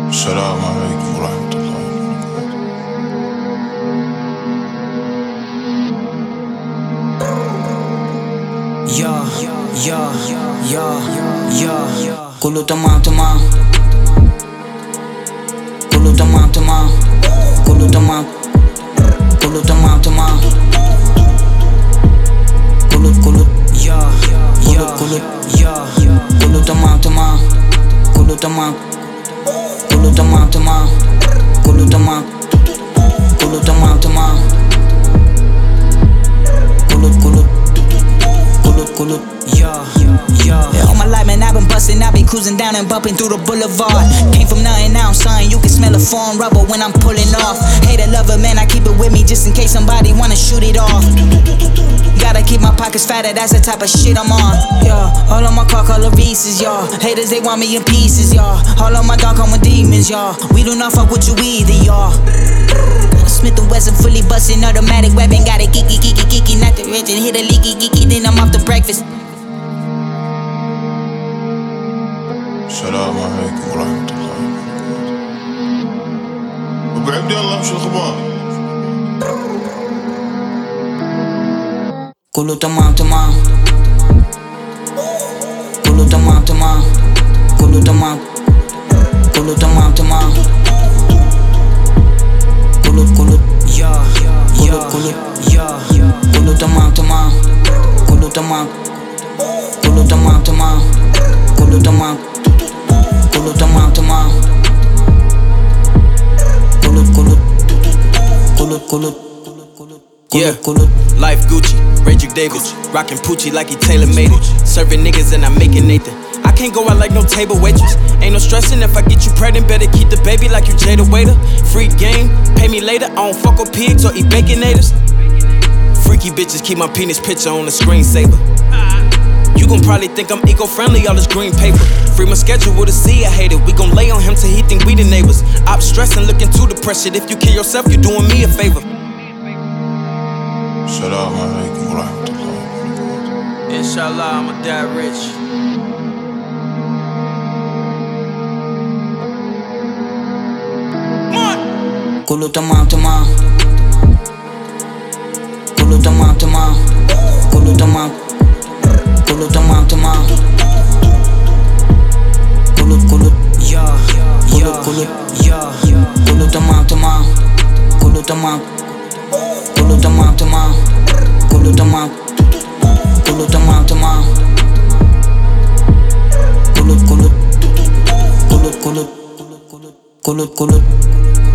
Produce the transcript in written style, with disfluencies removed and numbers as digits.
السلام عليكم ورحمة الله Kulu tamam tamam, kulu tamam tamam, kulu tamam, kulu tamam tamam, kulu kulu tamam tamam, kulu tamam, kulu tamam tamam, kulu tamam, kulu tamam tamam, kulu. Yeah, all my life, man, I've been bustin', I've been cruising down and bumping through the boulevard. Came from nothing, now I'm something, you can smell a foreign rubber when I'm pulling off. Hate a lover, man, I keep it with me just in case somebody wanna shoot it off. Gotta keep my pockets fatter, that's the type of shit I'm on. Yeah, all on my car color Reese's, y'all. Haters, they want me in pieces, y'all. All on my dog come with demons, y'all. We do not fuck with you either, y'all. Smith & Wesson fully bustin', automatic weapon. Got it geeky, not the rich and hit a leaky, then I'm off to breakfast. السلام عليكم ورحمة الله أبو عبد الله مش الأخبار كله تمام تمام كله تمام تمام كله تمام كله تمام تمام كله تمام تمام كله تمام كله تمام تمام كله تمام كله تمام تمام Yeah, life Gucci, Raydrick Davis, rockin' Poochie like he tailor-made it. Serving niggas and I'm making Nathan. I can't go out like no table waitress. Ain't no stressin' if I get you pregnant, better keep the baby like you Jada Waiter. Free game, pay me later, I don't fuck with pigs or eat baconators. Freaky bitches keep my penis picture on the screensaver. You gon' probably think I'm eco-friendly, all this green paper. Free my schedule with a C, I hate it. We gon' lay on him till he think we the neighbors. Op stressin', looking too depressed. If you kill yourself, you doing me a favor. السلام عليكم ورحمة الله Inshallah, I'ma die rich. كله تمام تمام كله تمام تمام كله تمام كله تمام تمام كله تمام تمام كله تمام كله تمام تمام كله تمام كله تمام تمام كله